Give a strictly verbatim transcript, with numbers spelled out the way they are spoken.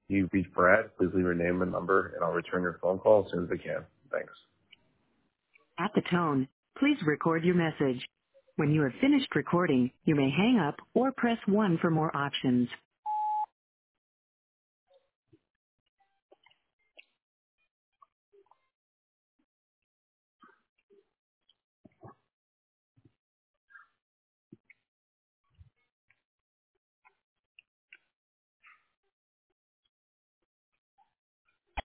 You reached Brad. Please leave your name and number, and I'll return your phone call as soon as I can. Thanks. At the tone, please record your message. When you have finished recording, you may hang up or press one for more options.